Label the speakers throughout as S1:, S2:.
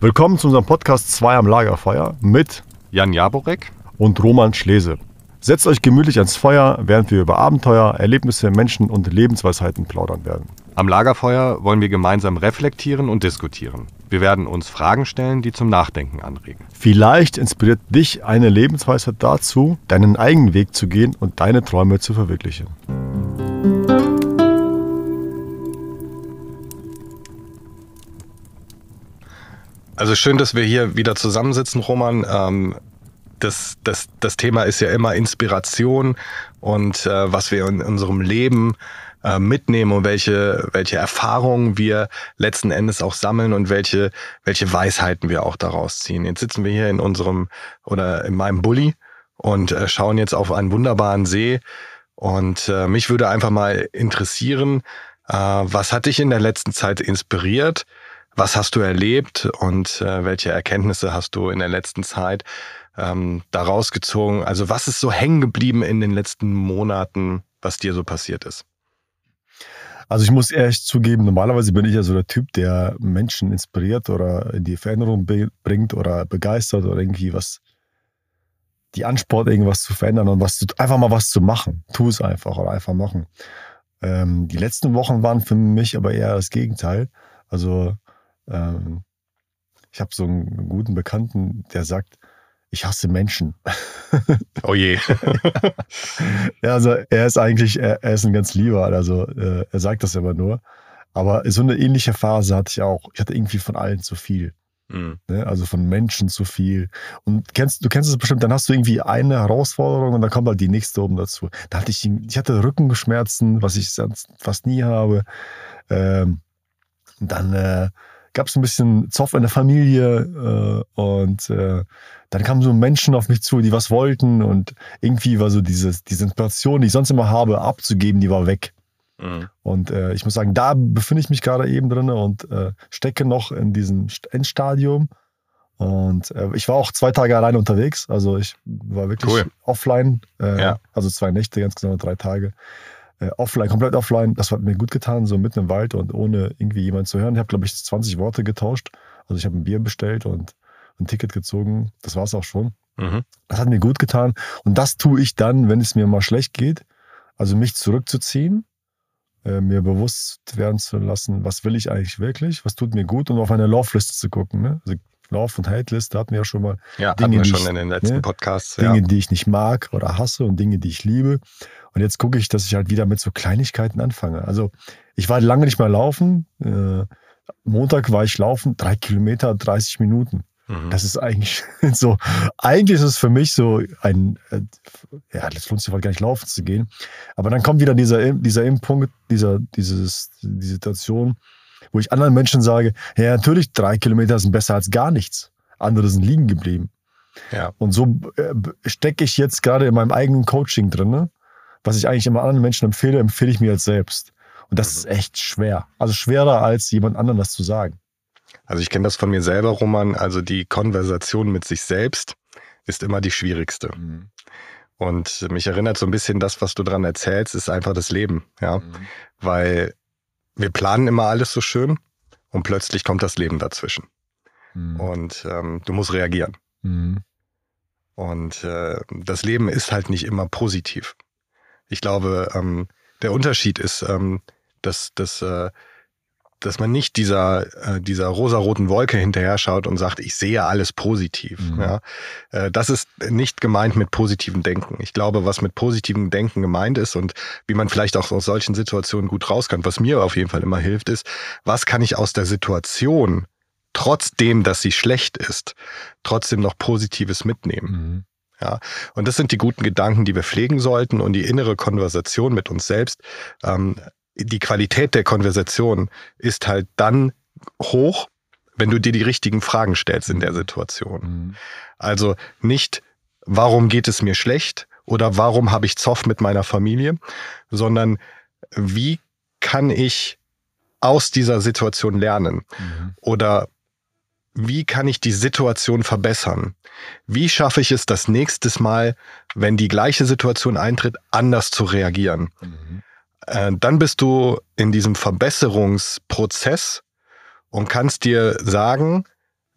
S1: Willkommen zu unserem Podcast 2 am Lagerfeuer mit
S2: Jan Jaborek
S1: und Roman Schlese. Setzt euch gemütlich ans Feuer, während wir über Abenteuer, Erlebnisse, Menschen und Lebensweisheiten plaudern werden.
S2: Am Lagerfeuer wollen wir gemeinsam reflektieren und diskutieren. Wir werden uns Fragen stellen, die zum Nachdenken anregen.
S1: Vielleicht inspiriert dich eine Lebensweisheit dazu, deinen eigenen Weg zu gehen und deine Träume zu verwirklichen.
S2: Also schön, dass wir hier wieder zusammensitzen, Roman. Das Thema ist ja immer Inspiration und was wir in unserem Leben mitnehmen und welche Erfahrungen wir letzten Endes auch sammeln und welche Weisheiten wir auch daraus ziehen. Jetzt sitzen wir hier in meinem Bulli und schauen jetzt auf einen wunderbaren See. Und mich würde einfach mal interessieren, was hat dich in der letzten Zeit inspiriert? Was hast du erlebt und welche Erkenntnisse hast du in der letzten Zeit daraus gezogen? Also was ist so hängen geblieben in den letzten Monaten, was dir so passiert ist?
S1: Also ich muss ehrlich zugeben, normalerweise bin ich ja so der Typ, der Menschen inspiriert oder in die Veränderung bringt oder begeistert oder irgendwie die Ansport, irgendwas zu verändern und einfach mal was zu machen. Tu es einfach oder einfach machen. Die letzten Wochen waren für mich aber eher das Gegenteil. Also ich habe so einen guten Bekannten, der sagt, ich hasse Menschen.
S2: Oh je.
S1: Ja, also er ist ein ganz lieber, also er sagt das immer nur. Aber so eine ähnliche Phase hatte ich auch. Ich hatte irgendwie von allen zu viel.
S2: Mhm.
S1: Ne? Also von Menschen zu viel. Und du kennst es bestimmt, dann hast du irgendwie eine Herausforderung und dann kommt halt die nächste oben dazu. Ich hatte Rückenschmerzen, was ich sonst fast nie habe. Dann gab es ein bisschen Zoff in der Familie und dann kamen so Menschen auf mich zu, die was wollten und irgendwie war so diese Inspiration, die ich sonst immer habe, abzugeben, die war weg.
S2: Mhm.
S1: Und ich muss sagen, da befinde ich mich gerade eben drin und stecke noch in diesem Endstadium. Und ich war auch 2 Tage alleine unterwegs, also ich war wirklich offline,
S2: Ja.
S1: also 2 Nächte, ganz genau 3 Tage. Offline, komplett offline, das hat mir gut getan, so mitten im Wald und ohne irgendwie jemanden zu hören. Ich habe, glaube ich, 20 Worte getauscht. Also ich habe ein Bier bestellt und ein Ticket gezogen. Das war es auch schon.
S2: Mhm.
S1: Das hat mir gut getan. Und das tue ich dann, wenn es mir mal schlecht geht. Also mich zurückzuziehen, mir bewusst werden zu lassen, was will ich eigentlich wirklich, was tut mir gut und auf eine Love-Liste zu gucken. Ne? Also Love- und Hate-Liste hatten wir ja schon mal.
S2: Ja, hatten wir schon in den letzten Podcasts.
S1: Dinge, die ich nicht mag oder hasse und Dinge, die ich liebe. Und jetzt gucke ich, dass ich halt wieder mit so Kleinigkeiten anfange. Also ich war lange nicht mehr laufen. Montag war ich laufen, 3 Kilometer, 30 Minuten.
S2: Mhm.
S1: Das ist eigentlich eigentlich ist es für mich so das lohnt sich halt gar nicht laufen zu gehen. Aber dann kommt wieder dieser Punkt, die Situation, wo ich anderen Menschen sage, ja natürlich 3 Kilometer sind besser als gar nichts. Andere sind liegen geblieben.
S2: Ja.
S1: Und so stecke ich jetzt gerade in meinem eigenen Coaching drin. Ne? Was ich eigentlich immer anderen Menschen empfehle ich mir jetzt selbst. Und das ist echt schwer. Also schwerer als jemand anderem das zu sagen.
S2: Also ich kenne das von mir selber, Roman. Also die Konversation mit sich selbst ist immer die schwierigste.
S1: Mhm.
S2: Und mich erinnert so ein bisschen das, was du dran erzählst, ist einfach das Leben. Ja?
S1: Mhm.
S2: Weil wir planen immer alles so schön und plötzlich kommt das Leben dazwischen.
S1: Mhm.
S2: Und du musst reagieren.
S1: Mhm.
S2: Und das Leben ist halt nicht immer positiv. Ich glaube, der Unterschied ist, dass man nicht dieser rosaroten Wolke hinterher schaut und sagt, ich sehe alles positiv.
S1: Mhm.
S2: Ja? Das ist nicht gemeint mit positivem Denken. Ich glaube, was mit positivem Denken gemeint ist und wie man vielleicht auch aus solchen Situationen gut raus kann, was mir auf jeden Fall immer hilft, ist, was kann ich aus der Situation, trotzdem, dass sie schlecht ist, trotzdem noch Positives mitnehmen.
S1: Mhm.
S2: Ja, und das sind die guten Gedanken, die wir pflegen sollten und die innere Konversation mit uns selbst. Die Qualität der Konversation ist halt dann hoch, wenn du dir die richtigen Fragen stellst in der Situation.
S1: Mhm.
S2: Also nicht, warum geht es mir schlecht oder warum habe ich Zoff mit meiner Familie, sondern wie kann ich aus dieser Situation lernen?
S1: Mhm.
S2: Oder wie kann ich die Situation verbessern? Wie schaffe ich es das nächste Mal, wenn die gleiche Situation eintritt, anders zu reagieren?
S1: Mhm.
S2: Dann bist du in diesem Verbesserungsprozess und kannst dir sagen,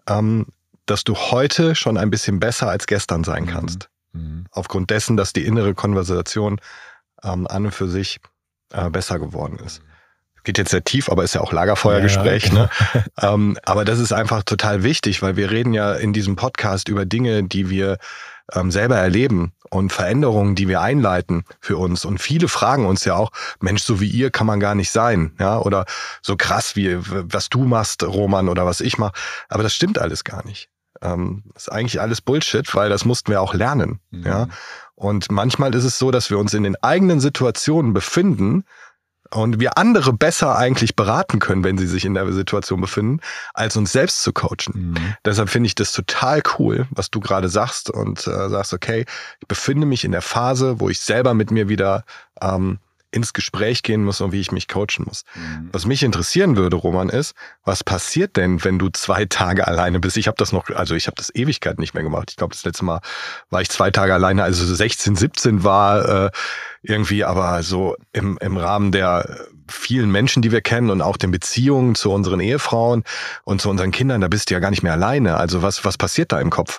S2: dass du heute schon ein bisschen besser als gestern sein kannst. Aufgrund dessen, dass die innere Konversation an und für sich besser geworden ist. Geht jetzt sehr tief, aber ist ja auch Lagerfeuergespräch.
S1: Ja,
S2: Ne? Aber das ist einfach total wichtig, weil wir reden ja in diesem Podcast über Dinge, die wir selber erleben und Veränderungen, die wir einleiten für uns. Und viele fragen uns ja auch, Mensch, so wie ihr kann man gar nicht sein. Ja? Oder so krass, wie was du machst, Roman, oder was ich mache. Aber das stimmt alles gar nicht. Das ist eigentlich alles Bullshit, weil das mussten wir auch lernen. Ja? Und manchmal ist es so, dass wir uns in den eigenen Situationen befinden, und wir andere besser eigentlich beraten können, wenn sie sich in der Situation befinden, als uns selbst zu coachen. Deshalb finde ich das total cool, was du gerade sagst und sagst, okay, ich befinde mich in der Phase, wo ich selber mit mir wieder ins Gespräch gehen muss und wie ich mich coachen muss. Was mich interessieren würde, Roman, ist, was passiert denn, wenn du 2 Tage alleine bist? Ich habe das Ewigkeit nicht mehr gemacht. Ich glaube, das letzte Mal war ich 2 Tage alleine, also 16, 17 war irgendwie, aber so im Rahmen der vielen Menschen, die wir kennen und auch den Beziehungen zu unseren Ehefrauen und zu unseren Kindern, da bist du ja gar nicht mehr alleine. Also was passiert da im Kopf?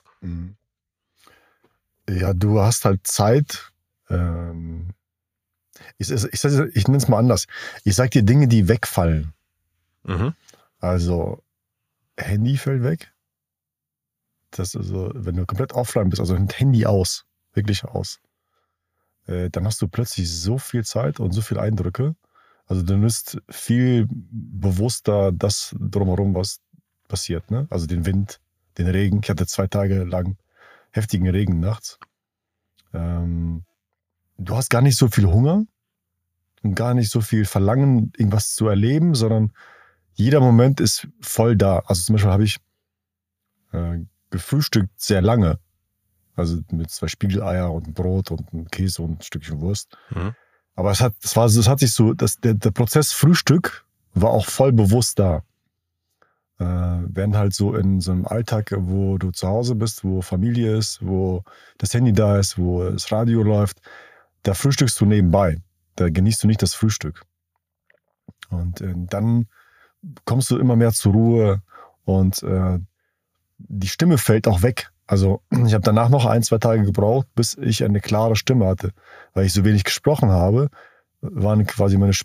S1: Ja, du hast halt Zeit. Ich nenne es mal anders. Ich sag dir Dinge, die wegfallen. Also Handy fällt weg. Das ist so, wenn du komplett offline bist, also mit Handy aus, wirklich aus, dann hast du plötzlich so viel Zeit und so viele Eindrücke. Also du nimmst viel bewusster das drumherum, was passiert. Ne? Also den Wind, den Regen. Ich hatte 2 Tage lang heftigen Regen nachts. Du hast gar nicht so viel Hunger und gar nicht so viel Verlangen, irgendwas zu erleben, sondern jeder Moment ist voll da. Also zum Beispiel habe ich gefrühstückt sehr lange. Also mit 2 Spiegeleier und Brot und einem Käse und ein Stückchen Wurst. Aber der Prozess Frühstück war auch voll bewusst da. Während halt so in so einem Alltag, wo du zu Hause bist, wo Familie ist, wo das Handy da ist, wo das Radio läuft, da frühstückst du nebenbei. Da genießt du nicht das Frühstück. Und dann kommst du immer mehr zur Ruhe und die Stimme fällt auch weg. Also ich habe danach noch 1, 2 Tage gebraucht, bis ich eine klare Stimme hatte. Weil ich so wenig gesprochen habe, waren quasi meine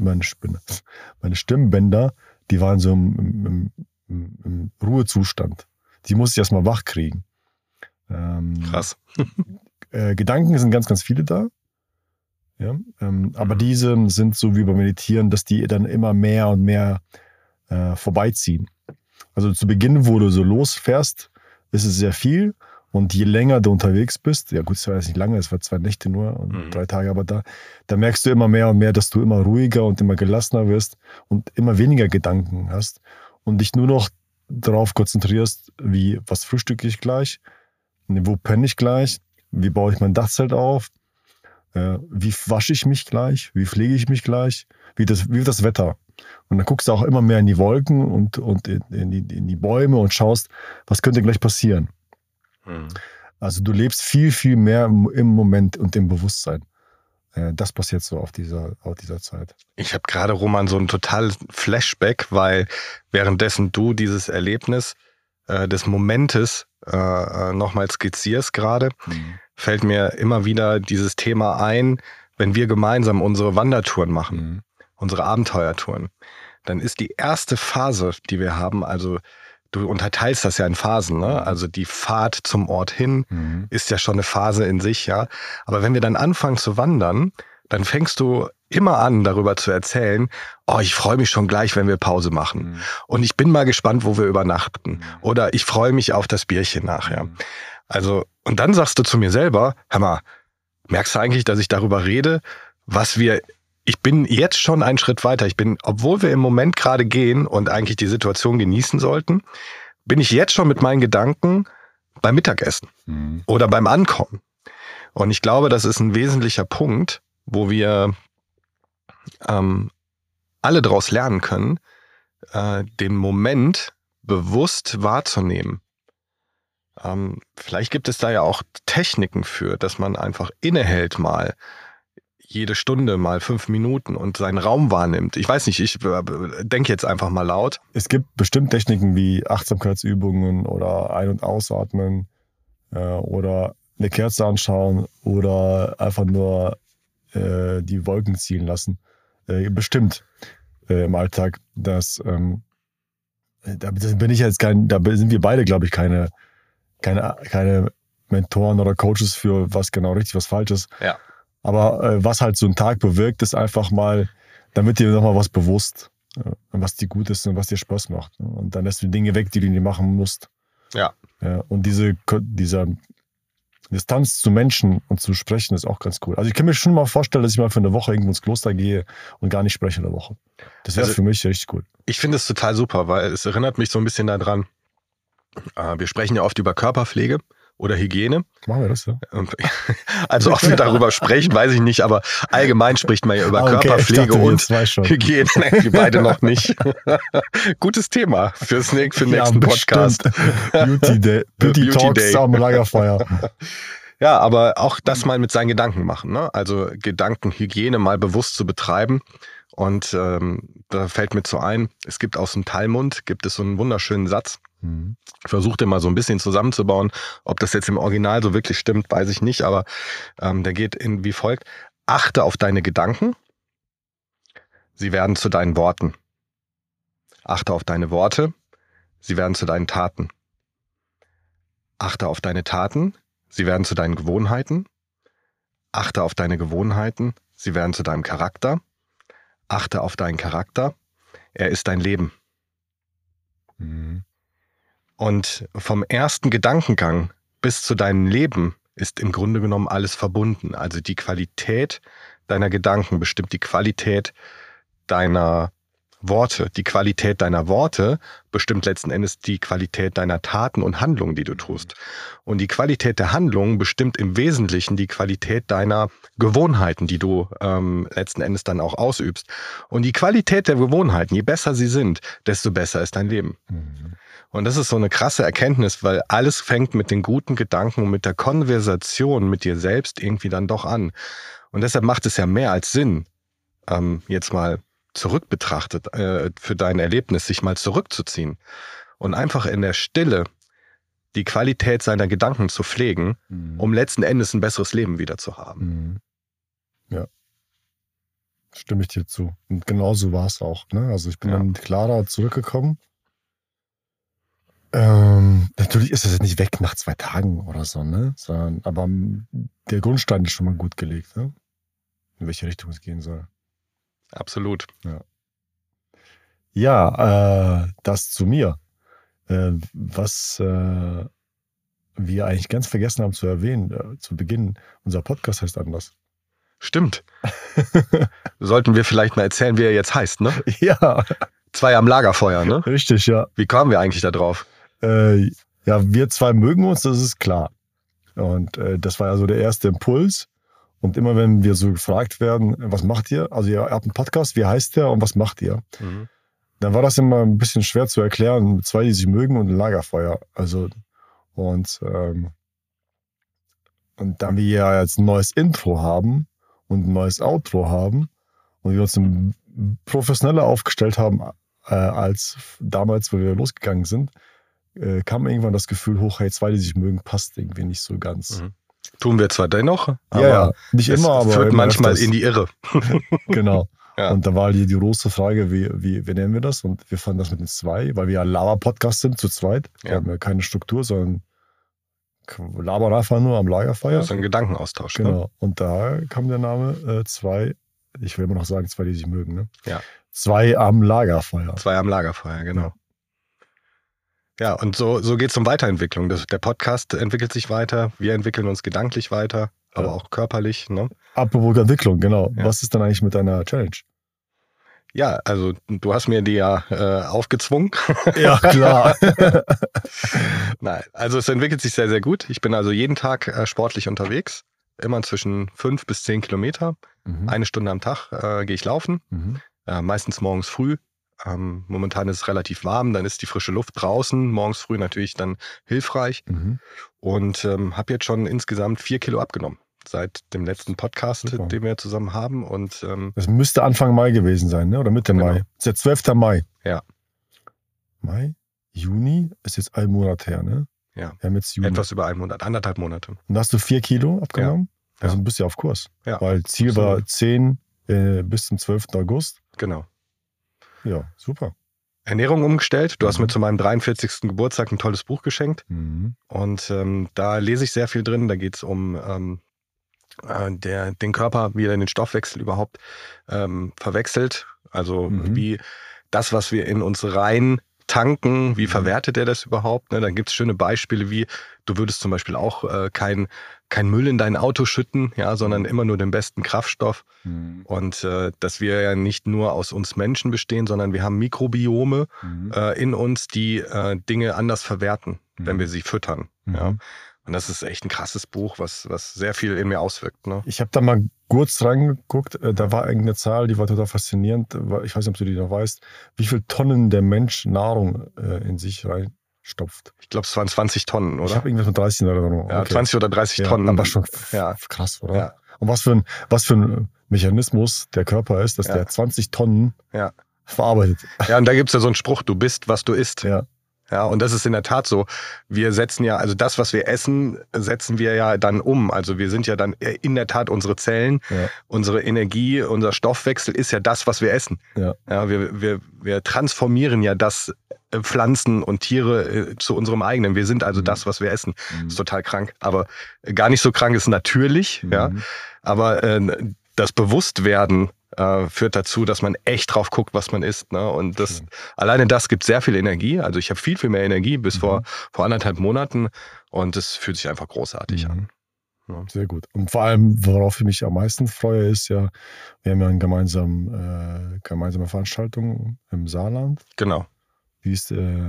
S1: Stimmbänder, die waren so im Ruhezustand. Die musste ich erstmal wach kriegen.
S2: Krass.
S1: Gedanken sind ganz, ganz viele da. Ja? Aber diese sind so wie beim Meditieren, dass die dann immer mehr und mehr vorbeiziehen. Also zu Beginn, wo du so losfährst, ist es sehr viel. Und je länger du unterwegs bist, ja gut, es war jetzt nicht lange, es war 2 Nächte nur und 3 Tage, aber da merkst du immer mehr und mehr, dass du immer ruhiger und immer gelassener wirst und immer weniger Gedanken hast und dich nur noch darauf konzentrierst, was frühstücke ich gleich, wo penne ich gleich, wie baue ich mein Dachzelt auf, wie wasche ich mich gleich, wie pflege ich mich gleich, wie wird das Wetter. Und dann guckst du auch immer mehr in die Wolken und in die Bäume und schaust, was könnte gleich passieren. Also du lebst viel, viel mehr im Moment und im Bewusstsein. Das passiert so auf dieser Zeit.
S2: Ich habe gerade, Roman, so ein totales Flashback, weil währenddessen du dieses Erlebnis des Momentes nochmal skizzierst gerade, fällt mir immer wieder dieses Thema ein, wenn wir gemeinsam unsere Wandertouren machen, unsere Abenteuertouren. Dann ist die erste Phase, die wir haben, also du unterteilst das ja in Phasen, ne? Also die Fahrt zum Ort hin ist ja schon eine Phase in sich, ja. Aber wenn wir dann anfangen zu wandern, dann fängst du immer an, darüber zu erzählen, oh, ich freue mich schon gleich, wenn wir Pause machen. Und ich bin mal gespannt, wo wir übernachten. Oder ich freue mich auf das Bierchen nachher. Also, und dann sagst du zu mir selber, hör mal, merkst du eigentlich, dass ich darüber rede, ich bin jetzt schon einen Schritt weiter. Obwohl wir im Moment gerade gehen und eigentlich die Situation genießen sollten, bin ich jetzt schon mit meinen Gedanken beim Mittagessen oder beim Ankommen. Und ich glaube, das ist ein wesentlicher Punkt, wo wir alle daraus lernen können, den Moment bewusst wahrzunehmen. Vielleicht gibt es da ja auch Techniken für, dass man einfach innehält mal jede Stunde mal 5 Minuten und seinen Raum wahrnimmt. Ich weiß nicht, ich denke jetzt einfach mal laut.
S1: Es gibt bestimmt Techniken wie Achtsamkeitsübungen oder Ein- und Ausatmen oder eine Kerze anschauen oder einfach nur die Wolken ziehen lassen. Bestimmt im Alltag. Da bin ich jetzt da sind wir beide, glaube ich, keine Mentoren oder Coaches für was genau richtig, was falsch ist.
S2: Ja.
S1: Aber was halt so ein Tag bewirkt, ist einfach mal, dann wird dir nochmal was bewusst, was dir gut ist und was dir Spaß macht. Und dann lässt du die Dinge weg, die du nicht machen musst.
S2: Ja.
S1: Und diese Distanz zu Menschen und zu sprechen ist auch ganz cool. Also ich kann mir schon mal vorstellen, dass ich mal für eine Woche irgendwo ins Kloster gehe und gar nicht spreche in der Woche. Das wäre für mich richtig cool.
S2: Ich finde es total super, weil es erinnert mich so ein bisschen daran, wir sprechen ja oft über Körperpflege oder Hygiene.
S1: Machen wir das, ja?
S2: Also ob wir darüber sprechen, weiß ich nicht, aber allgemein spricht man ja über Körperpflege und Hygiene. Wir beide noch nicht. Gutes Thema für den nächsten Podcast.
S1: Beauty Talks am Lagerfeuer.
S2: Ja, aber auch das mal mit seinen Gedanken machen. Ne? Also Gedankenhygiene mal bewusst zu betreiben. Und da fällt mir so ein, es gibt aus dem Talmud, gibt es so einen wunderschönen Satz. Ich versuche den mal so ein bisschen zusammenzubauen. Ob das jetzt im Original so wirklich stimmt, weiß ich nicht, aber der geht wie folgt. Achte auf deine Gedanken, sie werden zu deinen Worten. Achte auf deine Worte, sie werden zu deinen Taten. Achte auf deine Taten, sie werden zu deinen Gewohnheiten. Achte auf deine Gewohnheiten, sie werden zu deinem Charakter. Achte auf deinen Charakter, er ist dein Leben. Und vom ersten Gedankengang bis zu deinem Leben ist im Grunde genommen alles verbunden. Also die Qualität deiner Gedanken bestimmt die Qualität deiner Worte. Die Qualität deiner Worte bestimmt letzten Endes die Qualität deiner Taten und Handlungen, die du tust. Und die Qualität der Handlungen bestimmt im Wesentlichen die Qualität deiner Gewohnheiten, die du letzten Endes dann auch ausübst. Und die Qualität der Gewohnheiten, je besser sie sind, desto besser ist dein Leben. Und das ist so eine krasse Erkenntnis, weil alles fängt mit den guten Gedanken und mit der Konversation mit dir selbst irgendwie dann doch an. Und deshalb macht es ja mehr als Sinn, jetzt mal zurück betrachtet, für dein Erlebnis, sich mal zurückzuziehen und einfach in der Stille die Qualität seiner Gedanken zu pflegen, um letzten Endes ein besseres Leben wieder zu haben.
S1: Ja, stimme ich dir zu. Und genauso war es auch. Ne? Also ich bin dann mit Clara zurückgekommen. Natürlich ist es jetzt nicht weg nach 2 Tagen oder so, ne? Aber der Grundstein ist schon mal gut gelegt, ne? In welche Richtung es gehen soll.
S2: Absolut.
S1: Ja, das zu mir. Was wir eigentlich ganz vergessen haben zu erwähnen, zu Beginn, unser Podcast heißt anders.
S2: Stimmt. Sollten wir vielleicht mal erzählen, wie er jetzt heißt, ne?
S1: Ja.
S2: 2 am Lagerfeuer, ne?
S1: Richtig, ja.
S2: Wie kamen wir eigentlich da drauf?
S1: Ja, wir 2 mögen uns, das ist klar. Und das war ja so der erste Impuls. Und immer wenn wir so gefragt werden, was macht ihr? Also ihr habt einen Podcast, wie heißt der und was macht ihr? Dann war das immer ein bisschen schwer zu erklären, 2, die sich mögen und ein Lagerfeuer. Also und da wir ja jetzt ein neues Intro haben und ein neues Outro haben und wir uns professioneller aufgestellt haben als damals, wo wir losgegangen sind, kam irgendwann das Gefühl hoch, hey, 2, die sich mögen, passt irgendwie nicht so ganz.
S2: Tun wir zwar dennoch, aber
S1: ja, nicht immer, aber
S2: führt manchmal in die Irre.
S1: Genau.
S2: Ja.
S1: Und da war die große Frage, wie nennen wir das? Und wir fanden das mit den 2, weil wir ja Laber-Podcast sind, zu zweit. Wir haben ja keine Struktur, sondern labern einfach nur am Lagerfeuer.
S2: Das ist ein Gedankenaustausch.
S1: Genau.
S2: Ne?
S1: Und da kam der Name 2, ich will immer noch sagen 2, die sich mögen. Ne?
S2: Ja.
S1: 2 am Lagerfeuer.
S2: 2 am Lagerfeuer, genau. Ja, und so geht es um Weiterentwicklung. Der Podcast entwickelt sich weiter, wir entwickeln uns gedanklich weiter, aber auch körperlich. Ne?
S1: Apropos Entwicklung, genau. Ja. Was ist dann eigentlich mit deiner Challenge?
S2: Ja, also du hast mir die ja aufgezwungen.
S1: Ja, klar.
S2: Nein, also es entwickelt sich sehr, sehr gut. Ich bin also jeden Tag sportlich unterwegs, immer zwischen 5 bis 10 Kilometer. 1 Stunde am Tag gehe ich laufen, meistens morgens früh. Momentan ist es relativ warm, dann ist die frische Luft draußen, morgens früh natürlich dann hilfreich und habe jetzt schon insgesamt 4 Kilo abgenommen. seit dem letzten Podcast,
S1: Super.
S2: den wir zusammen haben. Und
S1: Das müsste Anfang Mai gewesen sein, ne? Oder Mitte
S2: Genau.
S1: Mai. Das ist der 12. Mai.
S2: Ja.
S1: Mai? Juni? Ist jetzt ein Monat her, ne?
S2: Ja.
S1: Wir haben jetzt Juni.
S2: Etwas über einen Monat, 1,5 Monate.
S1: Und da hast du 4 Kilo abgenommen?
S2: Ja.
S1: Also bist du ja auf Kurs.
S2: Ja.
S1: Weil Ziel war 10 bis zum 12. August.
S2: Genau.
S1: Ja, super.
S2: Ernährung umgestellt. Du hast mir zu meinem 43. Geburtstag ein tolles Buch geschenkt.
S1: Mhm.
S2: Und da lese ich sehr viel drin. Da geht es um den Körper, wie er den Stoffwechsel überhaupt verwechselt. Also wie das, was wir in uns rein tanken, wie verwertet er das überhaupt? Ne? Dann gibt es schöne Beispiele wie, du würdest zum Beispiel auch kein Müll in dein Auto schütten, ja, sondern immer nur den besten Kraftstoff. Und dass wir ja nicht nur aus uns Menschen bestehen, sondern wir haben Mikrobiome in uns, die Dinge anders verwerten, wenn wir sie füttern. Ja. Und das ist echt ein krasses Buch, was sehr viel in mir auswirkt. Ne?
S1: Ich habe da mal kurz reingeguckt, da war irgendeine Zahl, die war total faszinierend. Ich weiß nicht, ob du die noch weißt, wie viel Tonnen der Mensch Nahrung in sich reinstopft.
S2: Ich glaube, es waren 20 Tonnen, oder?
S1: Ich habe irgendwas mit 30 in Erinnerung.
S2: Ja, okay. 20 oder 30 Tonnen.
S1: Aber schon krass, oder? Ja. Und was für ein Mechanismus der Körper ist, dass der 20 Tonnen verarbeitet.
S2: Ja, und da gibt es ja so einen Spruch, du bist, was du isst.
S1: Ja.
S2: Ja, und das ist in der Tat so. Wir setzen ja, also das, was wir essen, setzen wir ja dann um. Also wir sind ja dann in der Tat unsere Zellen, unsere Energie, unser Stoffwechsel ist ja das, was wir essen. Ja, wir transformieren ja das Pflanzen und Tiere zu unserem eigenen. Wir sind also das, was wir essen. Das ist total krank. Aber gar nicht so krank ist natürlich, ja. Aber das Bewusstwerden führt dazu, dass man echt drauf guckt, was man isst. Ne? Und alleine das gibt sehr viel Energie. Also ich habe viel, viel mehr Energie bis vor 1,5 Monaten und es fühlt sich einfach großartig an. Ja.
S1: Sehr gut. Und vor allem, worauf ich mich am meisten freue, ist ja, wir haben ja eine gemeinsame Veranstaltung im Saarland.
S2: Genau.
S1: Die ist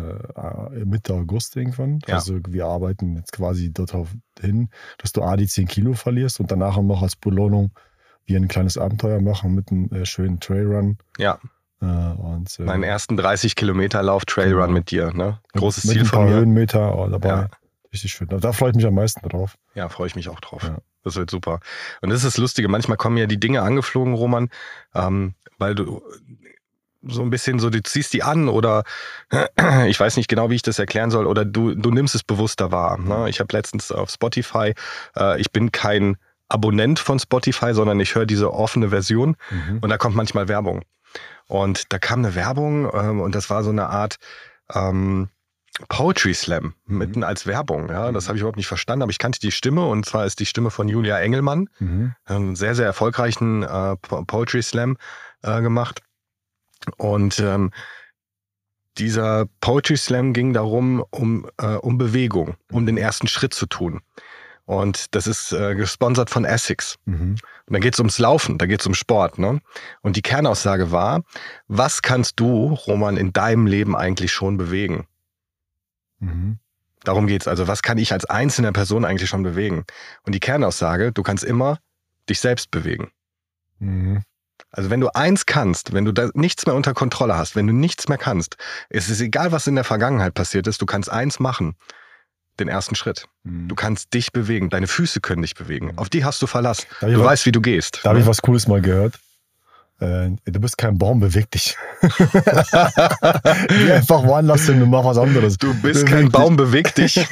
S1: Mitte August irgendwann.
S2: Ja.
S1: Also wir arbeiten jetzt quasi dort hin, dass du die 10 Kilo verlierst und danach noch als Belohnung wir ein kleines Abenteuer machen mit einem schönen Trailrun.
S2: Ja.
S1: Und,
S2: meinen ersten 30 Kilometer Lauf Trailrun mit dir. Ne? Großes
S1: mit
S2: Ziel von mir.
S1: Mit ein paar Höhenmeter dabei. Ja. Richtig schön. Da freue ich mich am meisten drauf.
S2: Ja, freue ich mich auch drauf. Ja. Das wird super. Und das ist das Lustige. Manchmal kommen ja die Dinge angeflogen, Roman, weil du so ein bisschen so, du ziehst die an oder ich weiß nicht genau, wie ich das erklären soll, oder du nimmst es bewusster wahr. Ne? Ich habe letztens auf Spotify, ich bin kein Abonnent von Spotify, sondern ich höre diese offene Version und da kommt manchmal Werbung. Und da kam eine Werbung und das war so eine Art Poetry Slam mitten als Werbung. Ja? Das habe ich überhaupt nicht verstanden, aber ich kannte die Stimme und zwar ist die Stimme von Julia Engelmann, einen sehr, sehr erfolgreichen Poetry Slam gemacht. Und dieser Poetry Slam ging darum, um Bewegung, um den ersten Schritt zu tun. Und das ist gesponsert von Essex. Und da geht es ums Laufen, da geht es um Sport. Ne? Und die Kernaussage war, was kannst du, Roman, in deinem Leben eigentlich schon bewegen? Darum geht's. Also was kann ich als einzelne Person eigentlich schon bewegen? Und die Kernaussage, du kannst immer dich selbst bewegen. Also wenn du eins kannst, wenn du da nichts mehr unter Kontrolle hast, wenn du nichts mehr kannst, es ist egal, was in der Vergangenheit passiert ist, du kannst eins machen. Den ersten Schritt. Du kannst dich bewegen, deine Füße können dich bewegen. Auf die hast du Verlass. Du weißt, wie du gehst.
S1: Da habe ich was Cooles mal gehört. Du bist kein Baum, beweg dich. Geh einfach woanders hin und mach was anderes.
S2: Du bist kein Baum, beweg dich.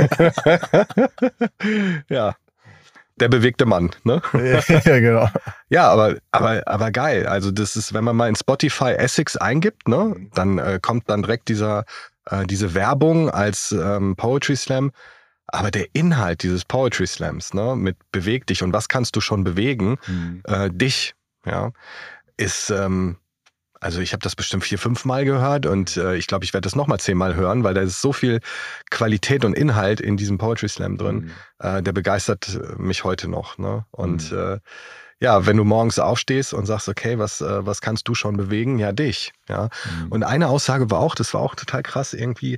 S2: Ja. Der bewegte Mann, ne?
S1: Ja, genau.
S2: Ja, aber geil. Also das ist, wenn man mal in Spotify Essex eingibt, ne, dann kommt dann direkt diese Werbung als Poetry Slam. Aber der Inhalt dieses Poetry Slams, ne, mit beweg dich und was kannst du schon bewegen, dich, ja, ist, also ich habe das bestimmt 4-5 Mal gehört und ich glaube, ich werde das nochmal 10 Mal hören, weil da ist so viel Qualität und Inhalt in diesem Poetry Slam drin. Der begeistert mich heute noch. Ne? Und ja, wenn du morgens aufstehst und sagst, okay, was kannst du schon bewegen? Ja, dich. Ja. Und eine Aussage war auch, das war auch total krass irgendwie,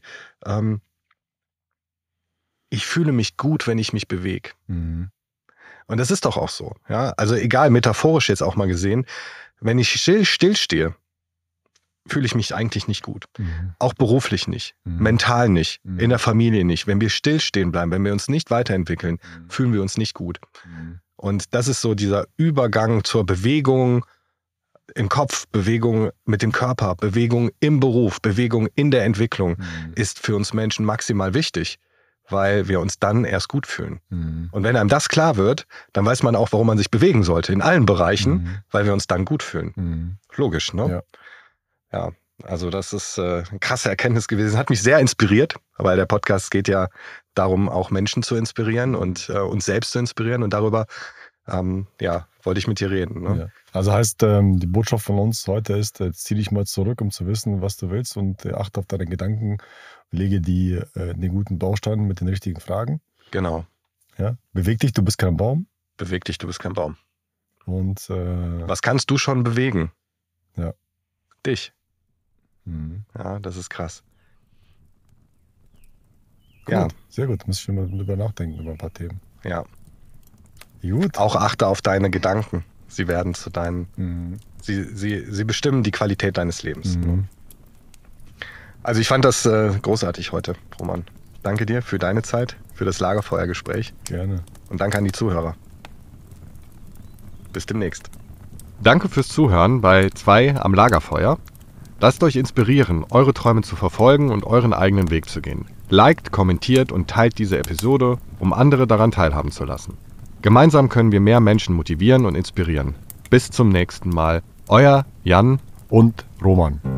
S2: ich fühle mich gut, wenn ich mich bewege. Und das ist doch auch so. Ja? Also egal, metaphorisch jetzt auch mal gesehen, wenn ich stillstehe, fühle ich mich eigentlich nicht gut. Auch beruflich nicht, mental nicht, in der Familie nicht. Wenn wir stillstehen bleiben, wenn wir uns nicht weiterentwickeln, fühlen wir uns nicht gut. Und das ist so dieser Übergang zur Bewegung im Kopf, Bewegung mit dem Körper, Bewegung im Beruf, Bewegung in der Entwicklung ist für uns Menschen maximal wichtig, weil wir uns dann erst gut fühlen. Und wenn einem das klar wird, dann weiß man auch, warum man sich bewegen sollte, in allen Bereichen, weil wir uns dann gut fühlen. Logisch, ne? Ja, also das ist eine krasse Erkenntnis gewesen. Hat mich sehr inspiriert, weil der Podcast geht ja darum, auch Menschen zu inspirieren und uns selbst zu inspirieren. Und darüber wollte ich mit dir reden. Ne?
S1: Ja. Also heißt, die Botschaft von uns heute ist, zieh dich mal zurück, um zu wissen, was du willst und achte auf deine Gedanken, lege den guten Baustein mit den richtigen Fragen.
S2: Genau.
S1: Ja? Beweg dich, du bist kein Baum.
S2: Beweg dich, du bist kein Baum.
S1: Und
S2: was kannst du schon bewegen?
S1: Ja.
S2: Dich. Ja, das ist krass.
S1: Gut, ja. Sehr gut. Muss ich mal drüber nachdenken, über ein paar Themen.
S2: Ja.
S1: Gut.
S2: Auch achte auf deine Gedanken. Sie werden zu deinen, sie bestimmen die Qualität deines Lebens. Also ich fand das großartig heute, Roman. Danke dir für deine Zeit, für das Lagerfeuergespräch.
S1: Gerne.
S2: Und danke an die Zuhörer. Bis demnächst. Danke fürs Zuhören bei 2 am Lagerfeuer. Lasst euch inspirieren, eure Träume zu verfolgen und euren eigenen Weg zu gehen. Liked, kommentiert und teilt diese Episode, um andere daran teilhaben zu lassen. Gemeinsam können wir mehr Menschen motivieren und inspirieren. Bis zum nächsten Mal. Euer Jan
S1: und Roman.